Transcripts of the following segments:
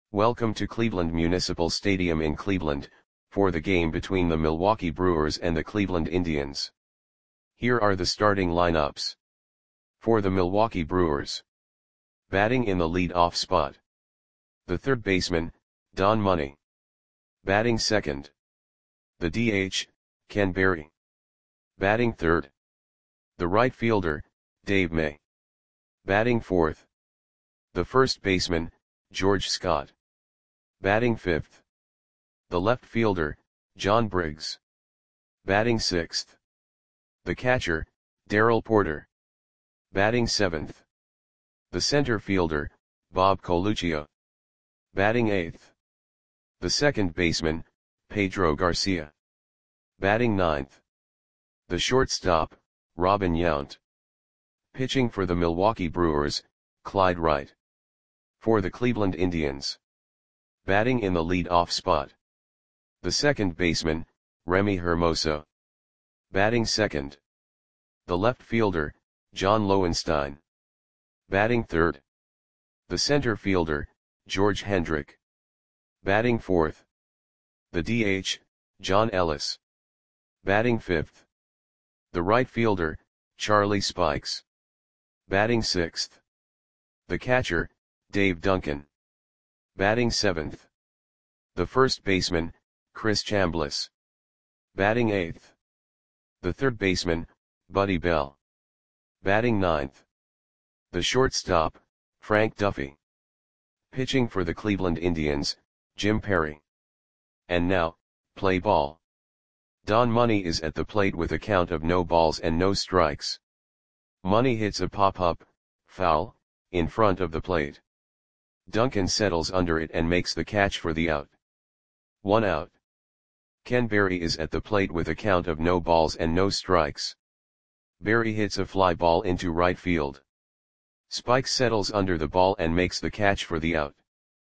Welcome to Cleveland Municipal Stadium in Cleveland, for the game between the Milwaukee Brewers and the Cleveland Indians. Here are the starting lineups. For the Milwaukee Brewers. Batting in the lead-off spot. The third baseman, Don Money. Batting second. The DH, Ken Berry. Batting third. The right fielder, Dave May. Batting fourth. The first baseman, George Scott. Batting fifth. The left fielder, John Briggs. Batting sixth. The catcher, Darrell Porter. Batting seventh. The center fielder, Bob Coluccio. Batting eighth. The second baseman, Pedro Garcia. Batting ninth. The shortstop, Robin Yount. Pitching for the Milwaukee Brewers, Clyde Wright. For the Cleveland Indians. Batting in the lead-off spot. The second baseman, Remy Hermoso. Batting second. The left fielder, John Lowenstein. Batting third. The center fielder, George Hendrick. Batting fourth. The DH, John Ellis. Batting fifth. The right fielder, Charlie Spikes. Batting sixth. The catcher, Dave Duncan. Batting seventh. The first baseman, Chris Chambliss. Batting eighth. The third baseman, Buddy Bell. Batting ninth. The shortstop, Frank Duffy. Pitching for the Cleveland Indians, Jim Perry. And now, play ball. Don Money is at the plate with a count of no balls and no strikes. Money hits a pop-up, foul, in front of the plate. Duncan settles under it and makes the catch for the out. 1 out. Ken Berry is at the plate with a count of no balls and no strikes. Berry hits a fly ball into right field. Spikes settles under the ball and makes the catch for the out.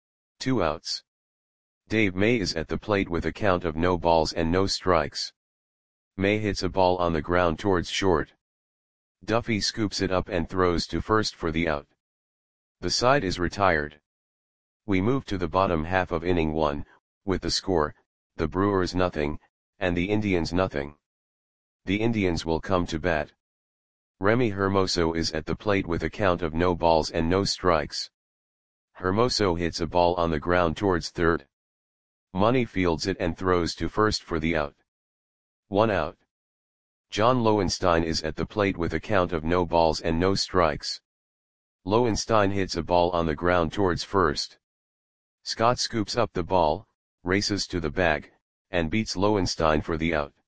2 outs. Dave May is at the plate with a count of no balls and no strikes. May hits a ball on the ground towards short. Duffy scoops it up and throws to first for the out. The side is retired. We move to the bottom half of inning 1, with the score, the Brewers nothing, and the Indians nothing. The Indians will come to bat. Remy Hermoso is at the plate with a count of no balls and no strikes. Hermoso hits a ball on the ground towards third. Money fields it and throws to first for the out. 1 out. John Lowenstein is at the plate with a count of no balls and no strikes. Lowenstein hits a ball on the ground towards first. Scott scoops up the ball, races to the bag, and beats Lowenstein for the out.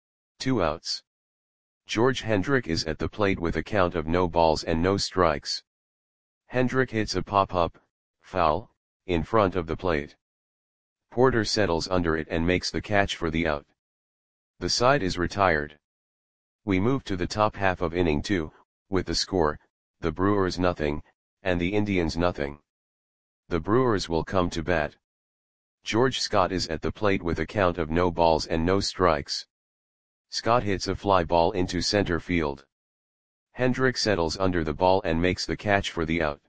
2 outs. George Hendrick is at the plate with a count of no balls and no strikes. Hendrick hits a pop-up, foul, in front of the plate. Porter settles under it and makes the catch for the out. The side is retired. We move to the top half of inning 2, with the score, the Brewers nothing, and the Indians nothing. The Brewers will come to bat. George Scott is at the plate with a count of no balls and no strikes. Scott hits a fly ball into center field. Hendrick settles under the ball and makes the catch for the out.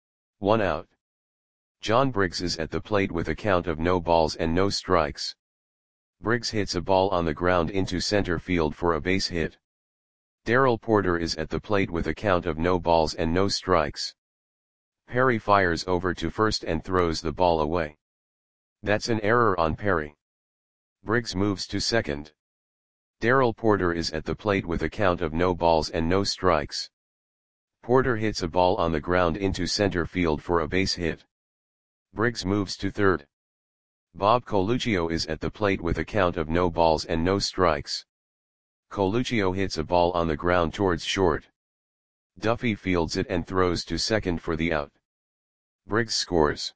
1 out. John Briggs is at the plate with a count of no balls and no strikes. Briggs hits a ball on the ground into center field for a base hit. Darrell Porter is at the plate with a count of no balls and no strikes. Perry fires over to first and throws the ball away. That's an error on Perry. Briggs moves to second. Darrell Porter is at the plate with a count of no balls and no strikes. Porter hits a ball on the ground into center field for a base hit. Briggs moves to third. Bob Coluccio is at the plate with a count of no balls and no strikes. Coluccio hits a ball on the ground towards short. Duffy fields it and throws to second for the out. Briggs scores.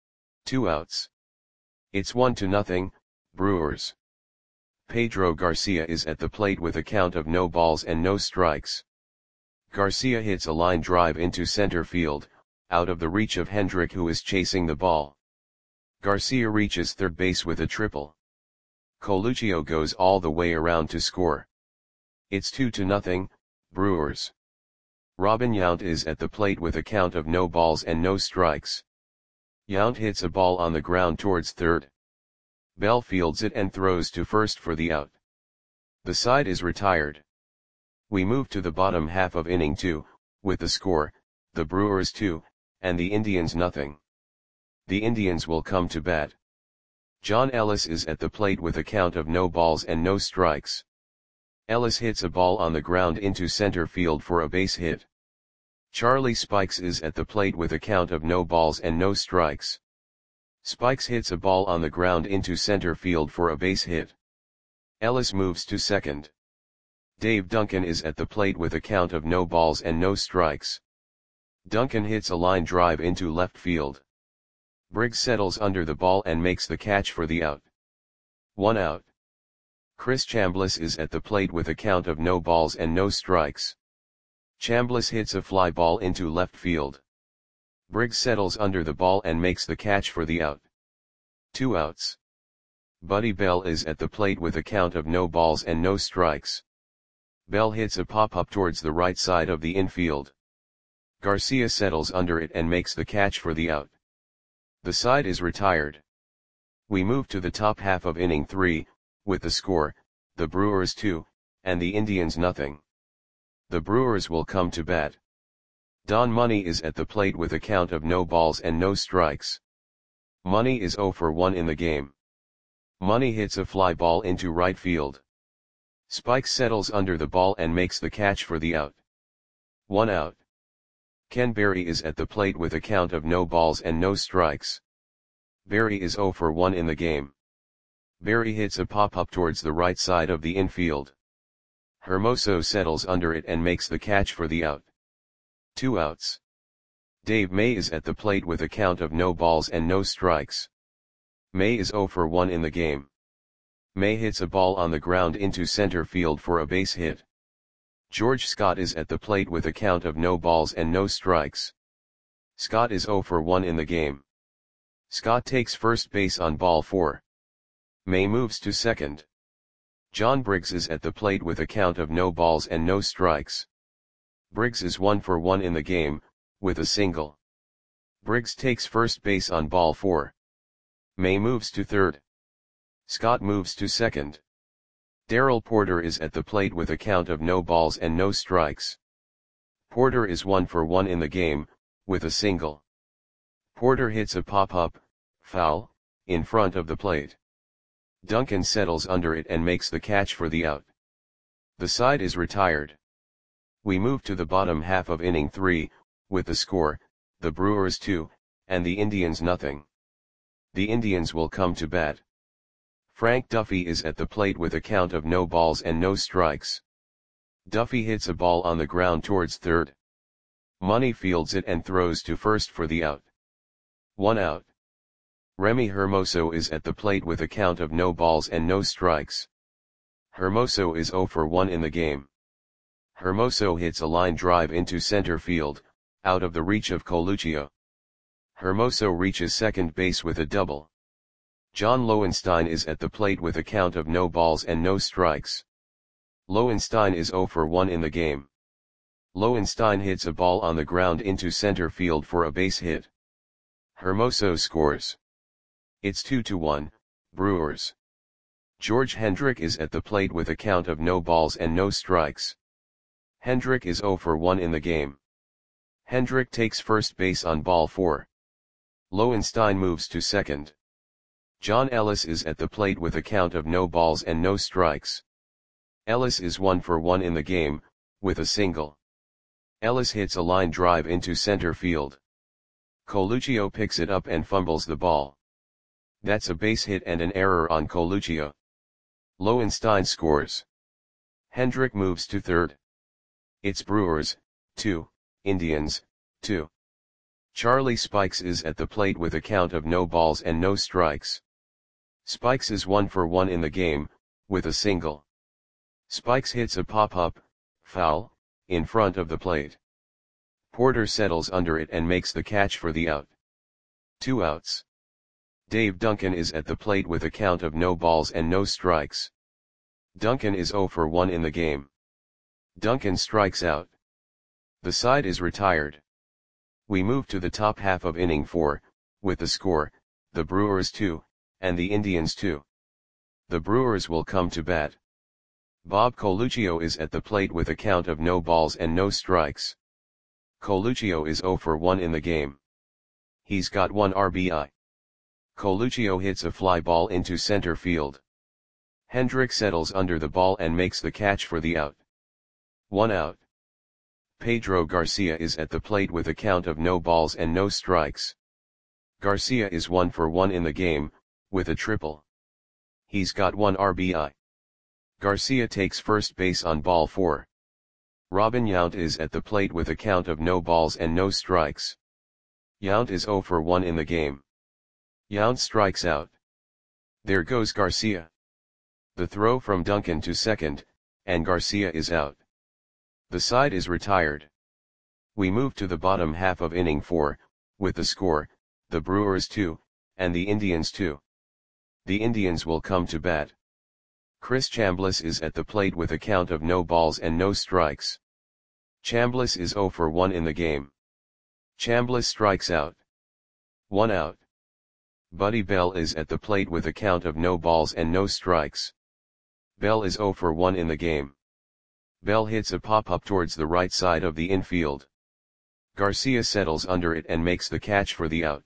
2 outs. It's 1-0, Brewers. Pedro Garcia is at the plate with a count of no balls and no strikes. Garcia hits a line drive into center field, out of the reach of Hendrick, who is chasing the ball. Garcia reaches third base with a triple. Coluccio goes all the way around to score. It's 2-0, Brewers. Robin Yount is at the plate with a count of no balls and no strikes. Yount hits a ball on the ground towards third. Bell fields it and throws to first for the out. The side is retired. We move to the bottom half of inning 2, with the score, the Brewers 2, and the Indians nothing. The Indians will come to bat. John Ellis is at the plate with a count of no balls and no strikes. Ellis hits a ball on the ground into center field for a base hit. Charlie Spikes is at the plate with a count of no balls and no strikes. Spikes hits a ball on the ground into center field for a base hit. Ellis moves to second. Dave Duncan is at the plate with a count of no balls and no strikes. Duncan hits a line drive into left field. Briggs settles under the ball and makes the catch for the out. 1 out. Chris Chambliss is at the plate with a count of no balls and no strikes. Chambliss hits a fly ball into left field. Briggs settles under the ball and makes the catch for the out. 2 outs. Buddy Bell is at the plate with a count of no balls and no strikes. Bell hits a pop-up towards the right side of the infield. Garcia settles under it and makes the catch for the out. The side is retired. We move to the top half of inning 3, with the score, the Brewers 2, and the Indians nothing. The Brewers will come to bat. Don Money is at the plate with a count of no balls and no strikes. Money is 0 for 1 in the game. Money hits a fly ball into right field. Spikes settles under the ball and makes the catch for the out. 1 out. Ken Berry is at the plate with a count of no balls and no strikes. Berry is 0 for 1 in the game. Berry hits a pop-up towards the right side of the infield. Hermoso settles under it and makes the catch for the out. 2 outs. Dave May is at the plate with a count of no balls and no strikes. May is 0 for 1 in the game. May hits a ball on the ground into center field for a base hit. George Scott is at the plate with a count of no balls and no strikes. Scott is 0 for 1 in the game. Scott takes first base on ball 4. May moves to second. John Briggs is at the plate with a count of no balls and no strikes. Briggs is 1 for 1 in the game, with a single. Briggs takes first base on ball 4. May moves to third. Scott moves to second. Darrell Porter is at the plate with a count of no balls and no strikes. Porter is 1 for 1 in the game, with a single. Porter hits a pop-up, foul, in front of the plate. Duncan settles under it and makes the catch for the out. The side is retired. We move to the bottom half of inning 3, with the score, the Brewers 2, and the Indians nothing. The Indians will come to bat. Frank Duffy is at the plate with a count of no balls and no strikes. Duffy hits a ball on the ground towards third. Money fields it and throws to first for the out. 1 out. Remy Hermoso is at the plate with a count of no balls and no strikes. Hermoso is 0 for 1 in the game. Hermoso hits a line drive into center field, out of the reach of Coluccio. Hermoso reaches second base with a double. John Lowenstein is at the plate with a count of no balls and no strikes. Lowenstein is 0 for 1 in the game. Lowenstein hits a ball on the ground into center field for a base hit. Hermoso scores. It's 2-1, Brewers. George Hendrick is at the plate with a count of no balls and no strikes. Hendrick is 0 for 1 in the game. Hendrick takes first base on ball 4. Lowenstein moves to second. John Ellis is at the plate with a count of no balls and no strikes. Ellis is 1 for 1 in the game, with a single. Ellis hits a line drive into center field. Coluccio picks it up and fumbles the ball. That's a base hit and an error on Coluccio. Lowenstein scores. Hendrick moves to third. It's Brewers, 2, Indians, 2. Charlie Spikes is at the plate with a count of no balls and no strikes. Spikes is 1 for 1 in the game, with a single. Spikes hits a pop-up, foul, in front of the plate. Porter settles under it and makes the catch for the out. 2 outs. Dave Duncan is at the plate with a count of no balls and no strikes. Duncan is 0 for 1 in the game. Duncan strikes out. The side is retired. We move to the top half of inning 4, with the score, the Brewers 2, and the Indians 2. The Brewers will come to bat. Bob Coluccio is at the plate with a count of no balls and no strikes. Coluccio is 0 for 1 in the game. He's got 1 RBI. Coluccio hits a fly ball into center field. Hendrick settles under the ball and makes the catch for the out. 1 out. Pedro Garcia is at the plate with a count of no balls and no strikes. Garcia is 1 for 1 in the game, with a triple. He's got 1 RBI. Garcia takes first base on ball 4. Robin Yount is at the plate with a count of no balls and no strikes. Yount is 0 for 1 in the game. Yount strikes out. There goes Garcia. The throw from Duncan to second, and Garcia is out. The side is retired. We move to the bottom half of inning 4, with the score, the Brewers 2, and the Indians 2. The Indians will come to bat. Chris Chambliss is at the plate with a count of no balls and no strikes. Chambliss is 0 for 1 in the game. Chambliss strikes out. 1 out. Buddy Bell is at the plate with a count of no balls and no strikes. Bell is 0 for 1 in the game. Bell hits a pop-up towards the right side of the infield. Garcia settles under it and makes the catch for the out.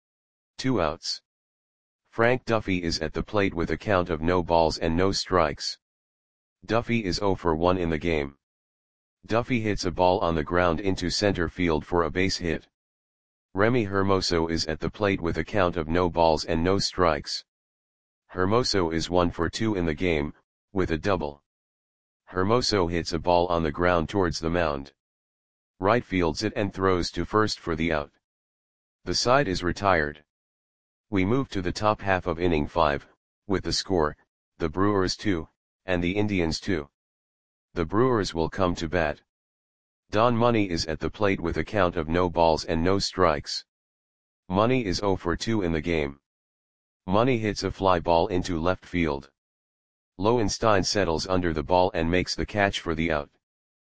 2 outs. Frank Duffy is at the plate with a count of no balls and no strikes. Duffy is 0 for 1 in the game. Duffy hits a ball on the ground into center field for a base hit. Remy Hermoso is at the plate with a count of no balls and no strikes. Hermoso is 1 for 2 in the game, with a double. Hermoso hits a ball on the ground towards the mound. Right fields it and throws to first for the out. The side is retired. We move to the top half of inning 5, with the score, the Brewers 2, and the Indians 2. The Brewers will come to bat. Don Money is at the plate with a count of no balls and no strikes. Money is 0 for 2 in the game. Money hits a fly ball into left field. Lowenstein settles under the ball and makes the catch for the out.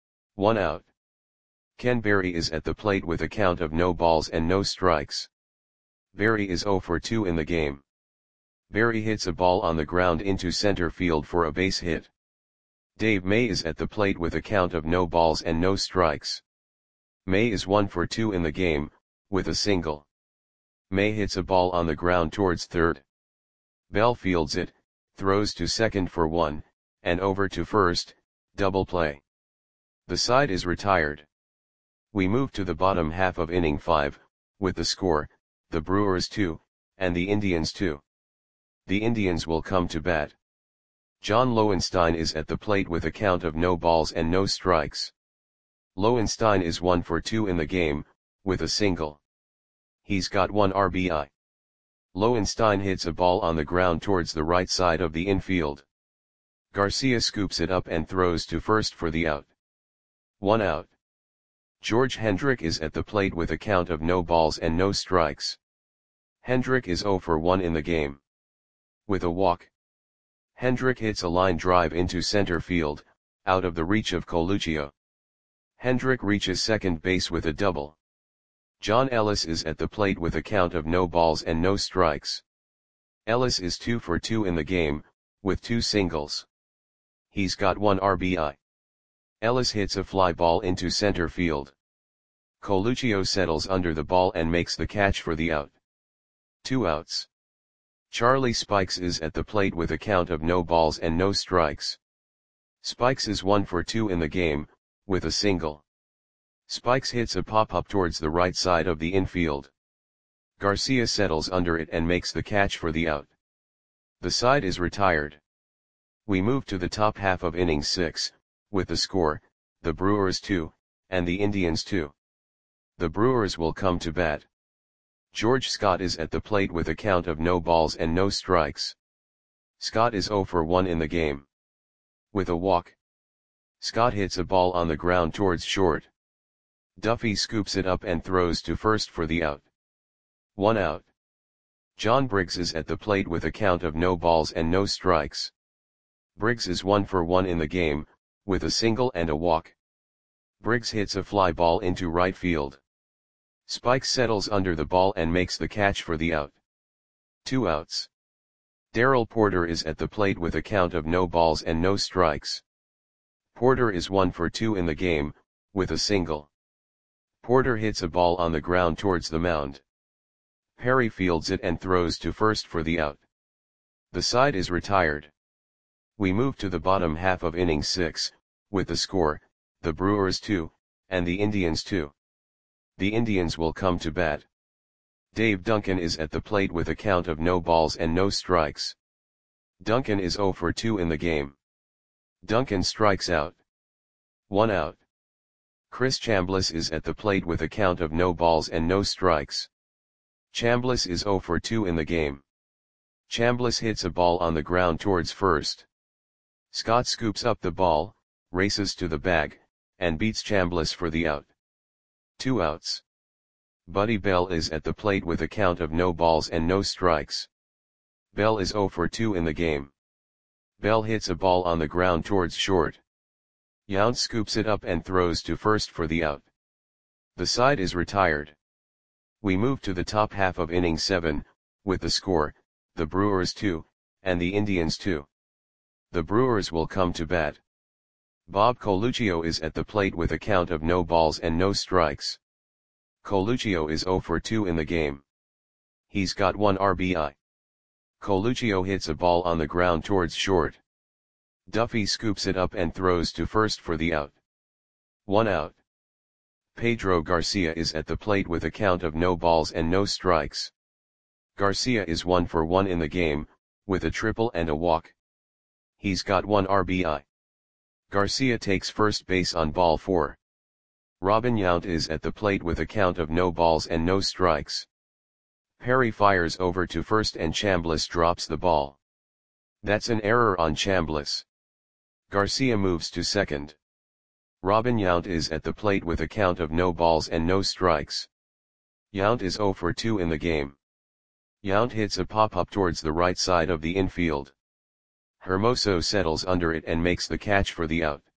1 out. Ken Berry is at the plate with a count of no balls and no strikes. Berry is 0 for 2 in the game. Berry hits a ball on the ground into center field for a base hit. Dave May is at the plate with a count of no balls and no strikes. May is 1 for 2 in the game, with a single. May hits a ball on the ground towards third. Bell fields it, throws to second for 1, and over to first, double play. The side is retired. We move to the bottom half of inning 5, with the score, the Brewers 2, and the Indians 2. The Indians will come to bat. John Lowenstein is at the plate with a count of no balls and no strikes. Lowenstein is 1 for 2 in the game, with a single. He's got 1 RBI. Lowenstein hits a ball on the ground towards the right side of the infield. Garcia scoops it up and throws to first for the out. 1 out. George Hendrick is at the plate with a count of no balls and no strikes. Hendrick is 0 for 1 in the game. With a walk. Hendrick hits a line drive into center field, out of the reach of Coluccio. Hendrick reaches second base with a double. John Ellis is at the plate with a count of no balls and no strikes. Ellis is 2 for 2 in the game, with 2 singles. He's got 1 RBI. Ellis hits a fly ball into center field. Coluccio settles under the ball and makes the catch for the out. 2 outs. Charlie Spikes is at the plate with a count of no balls and no strikes. Spikes is 1 for 2 in the game, with a single. Spikes hits a pop-up towards the right side of the infield. Garcia settles under it and makes the catch for the out. The side is retired. We move to the top half of inning 6, with the score, the Brewers 2, and the Indians 2. The Brewers will come to bat. George Scott is at the plate with a count of no balls and no strikes. Scott is 0 for 1 in the game. With a walk. Scott hits a ball on the ground towards short. Duffy scoops it up and throws to first for the out. 1 out. John Briggs is at the plate with a count of no balls and no strikes. Briggs is 1 for 1 in the game, with a single and a walk. Briggs hits a fly ball into right field. Spike settles under the ball and makes the catch for the out. 2 outs. Darrell Porter is at the plate with a count of no balls and no strikes. Porter is 1 for 2 in the game, with a single. Porter hits a ball on the ground towards the mound. Perry fields it and throws to first for the out. The side is retired. We move to the bottom half of inning 6, with the score, the Brewers 2, and the Indians 2. The Indians will come to bat. Dave Duncan is at the plate with a count of no balls and no strikes. Duncan is 0 for 2 in the game. Duncan strikes out. 1 out. Chris Chambliss is at the plate with a count of no balls and no strikes. Chambliss is 0 for 2 in the game. Chambliss hits a ball on the ground towards first. Scott scoops up the ball, races to the bag, and beats Chambliss for the out. 2 outs. Buddy Bell is at the plate with a count of no balls and no strikes. Bell is 0 for 2 in the game. Bell hits a ball on the ground towards short. Yount scoops it up and throws to first for the out. The side is retired. We move to the top half of inning 7, with the score, the Brewers 2, and the Indians 2. The Brewers will come to bat. Bob Coluccio is at the plate with a count of no balls and no strikes. Coluccio is 0 for 2 in the game. He's got 1 RBI. Coluccio hits a ball on the ground towards short. Duffy scoops it up and throws to first for the out. 1 out. Pedro Garcia is at the plate with a count of no balls and no strikes. Garcia is 1 for 1 in the game, with a triple and a walk. He's got 1 RBI. Garcia takes first base on ball 4. Robin Yount is at the plate with a count of no balls and no strikes. Perry fires over to first and Chambliss drops the ball. That's an error on Chambliss. Garcia moves to second. Robin Yount is at the plate with a count of no balls and no strikes. Yount is 0 for 2 in the game. Yount hits a pop-up towards the right side of the infield. Hermoso settles under it and makes the catch for the out.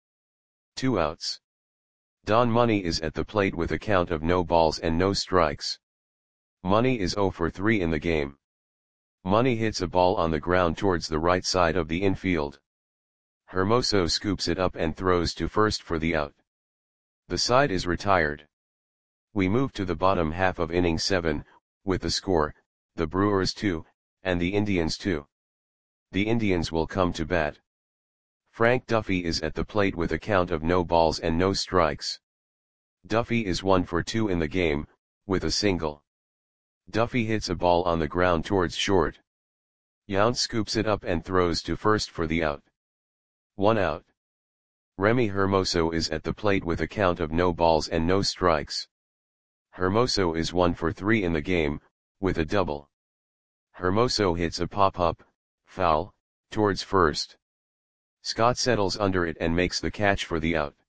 2 outs. Don Money is at the plate with a count of no balls and no strikes. Money is 0 for 3 in the game. Money hits a ball on the ground towards the right side of the infield. Hermoso scoops it up and throws to first for the out. The side is retired. We move to the bottom half of inning 7, with the score, the Brewers 2, and the Indians 2. The Indians will come to bat. Frank Duffy is at the plate with a count of no balls and no strikes. Duffy is 1 for 2 in the game, with a single. Duffy hits a ball on the ground towards short. Yount scoops it up and throws to first for the out. 1 out. Remy Hermoso is at the plate with a count of no balls and no strikes. Hermoso is 1 for 3 in the game, with a double. Hermoso hits a pop-up, foul, towards first. Scott settles under it and makes the catch for the out.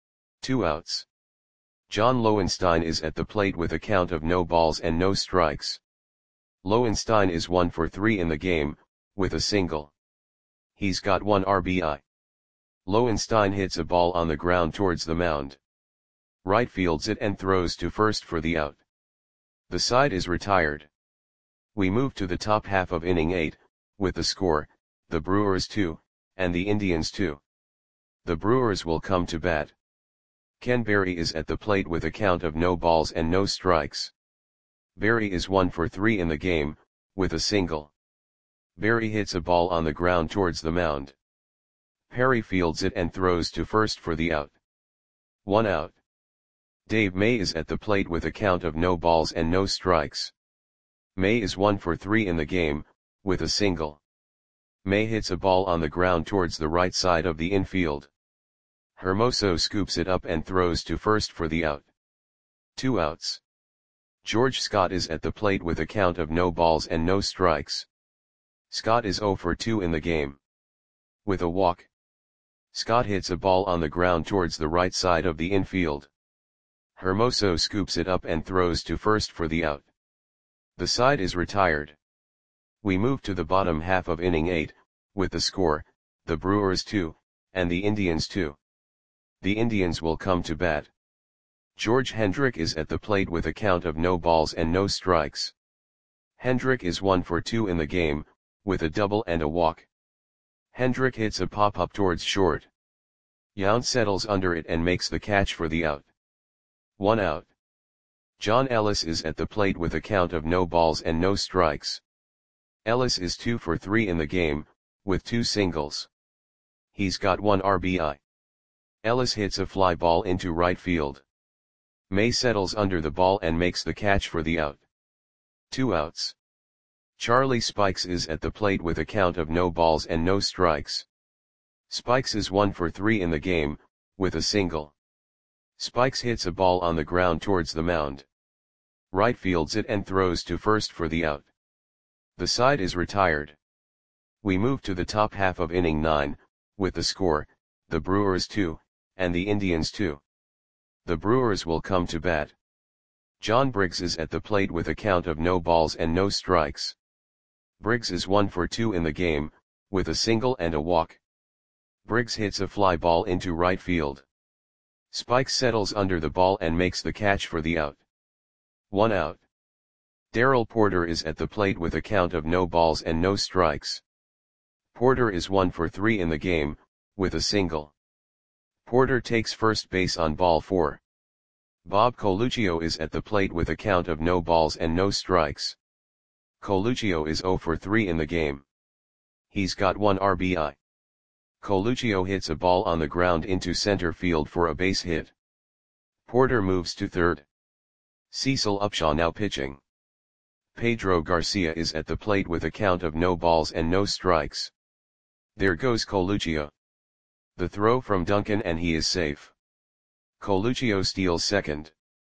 2 outs. John Lowenstein is at the plate with a count of no balls and no strikes. Lowenstein is 1 for 3 in the game, with a single. He's got 1 RBI. Lowenstein hits a ball on the ground towards the mound. Right fields it and throws to first for the out. The side is retired. We move to the top half of inning 8, with the score, the Brewers 2, and the Indians 2. The Brewers will come to bat. Ken Berry is at the plate with a count of no balls and no strikes. Berry is 1 for 3 in the game, with a single. Berry hits a ball on the ground towards the mound. Perry fields it and throws to first for the out. 1 out. Dave May is at the plate with a count of no balls and no strikes. May is 1 for 3 in the game, with a single. May hits a ball on the ground towards the right side of the infield. Hermoso scoops it up and throws to first for the out. 2 outs. George Scott is at the plate with a count of no balls and no strikes. Scott is 0 for 2 in the game. With a walk. Scott hits a ball on the ground towards the right side of the infield. Hermoso scoops it up and throws to first for the out. The side is retired. We move to the bottom half of inning 8, with the score, the Brewers 2, and the Indians 2. The Indians will come to bat. George Hendrick is at the plate with a count of no balls and no strikes. Hendrick is 1 for 2 in the game, with a double and a walk. Hendrick hits a pop-up towards short. Yount settles under it and makes the catch for the out. 1 out. John Ellis is at the plate with a count of no balls and no strikes. Ellis is 2 for 3 in the game, with 2 singles. He's got 1 RBI. Ellis hits a fly ball into right field. May settles under the ball and makes the catch for the out. 2 outs. Charlie Spikes is at the plate with a count of no balls and no strikes. Spikes is 1 for 3 in the game, with a single. Spikes hits a ball on the ground towards the mound. Right fields it and throws to first for the out. The side is retired. We move to the top half of inning 9, with the score, the Brewers 2, and the Indians 2. The Brewers will come to bat. John Briggs is at the plate with a count of no balls and no strikes. Briggs is 1 for 2 in the game, with a single and a walk. Briggs hits a fly ball into right field. Spikes settles under the ball and makes the catch for the out. 1 out. Darrell Porter is at the plate with a count of no balls and no strikes. Porter is 1 for 3 in the game, with a single. Porter takes first base on ball 4. Bob Coluccio is at the plate with a count of no balls and no strikes. Coluccio is 0 for 3 in the game. He's got 1 RBI. Coluccio hits a ball on the ground into center field for a base hit. Porter moves to third. Cecil Upshaw now pitching. Pedro Garcia is at the plate with a count of no balls and no strikes. There goes Coluccio. The throw from Duncan and he is safe. Coluccio steals second.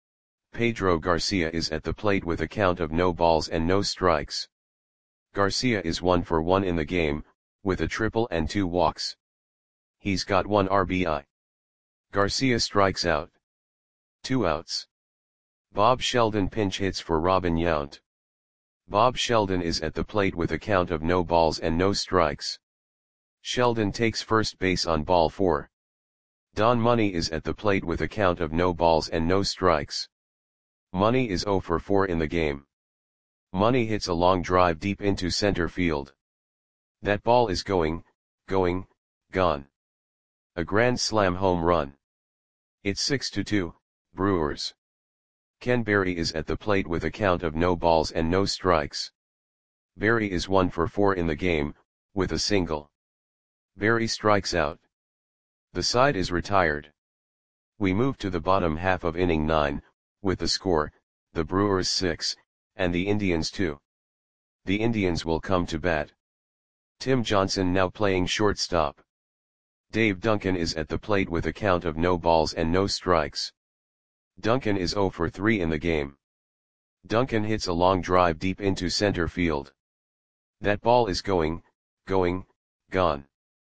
Pedro Garcia is at the plate with a count of no balls and no strikes. Garcia is 1 for 1 in the game, with a triple and 2 walks. He's got 1 RBI. Garcia strikes out. 2 outs. Bob Sheldon pinch hits for Robin Yount. Bob Sheldon is at the plate with a count of no balls and no strikes. Sheldon takes first base on ball 4. Don Money is at the plate with a count of no balls and no strikes. Money is 0 for 4 in the game. Money hits a long drive deep into center field. That ball is going, gone. A grand slam home run. It's 6-2, Brewers. Ken Berry is at the plate with a count of no balls and no strikes. Berry is 1 for 4 in the game, with a single. Berry strikes out. The side is retired. We move to the bottom half of inning 9, with the score, the Brewers 6, and the Indians 2. The Indians will come to bat. Tim Johnson now playing shortstop. Dave Duncan is at the plate with a count of no balls and no strikes. Duncan is 0 for 3 in the game. Duncan hits a long drive deep into center field. That ball is going, gone.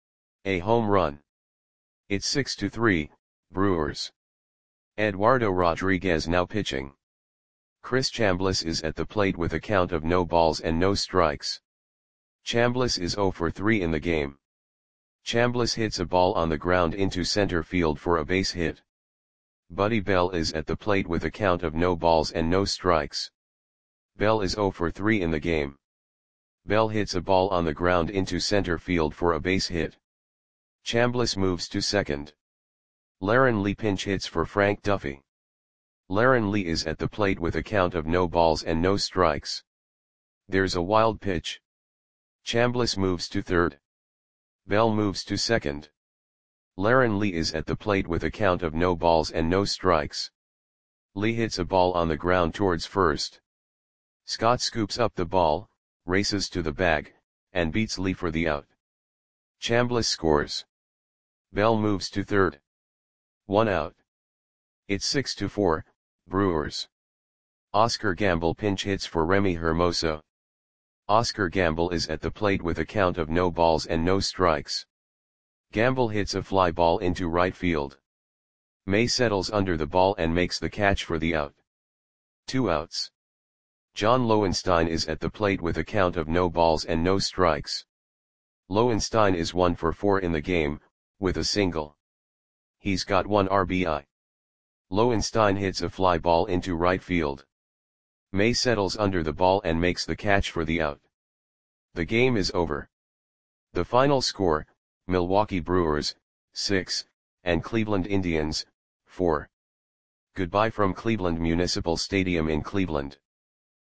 A home run. It's 6-3, Brewers. Eduardo Rodriguez now pitching. Chris Chambliss is at the plate with a count of no balls and no strikes. Chambliss is 0 for 3 in the game. Chambliss hits a ball on the ground into center field for a base hit. Buddy Bell is at the plate with a count of no balls and no strikes. Bell is 0 for 3 in the game. Bell hits a ball on the ground into center field for a base hit. Chambliss moves to second. Laren Lee pinch hits for Frank Duffy. Laren Lee is at the plate with a count of no balls and no strikes. There's a wild pitch. Chambliss moves to third. Bell moves to second. Laren Lee is at the plate with a count of no balls and no strikes. Lee hits a ball on the ground towards first. Scott scoops up the ball, races to the bag, and beats Lee for the out. Chambliss scores. Bell moves to third. 1 out. It's 6-4, Brewers. Oscar Gamble pinch hits for Remy Hermoso. Oscar Gamble is at the plate with a count of no balls and no strikes. Gamble hits a fly ball into right field. May settles under the ball and makes the catch for the out. 2 outs. John Lowenstein is at the plate with a count of no balls and no strikes. Lowenstein is 1 for 4 in the game, with a single. He's got 1 RBI. Lowenstein hits a fly ball into right field. May settles under the ball and makes the catch for the out. The game is over. The final score, Milwaukee Brewers, 6, and Cleveland Indians, 4. Goodbye from Cleveland Municipal Stadium in Cleveland.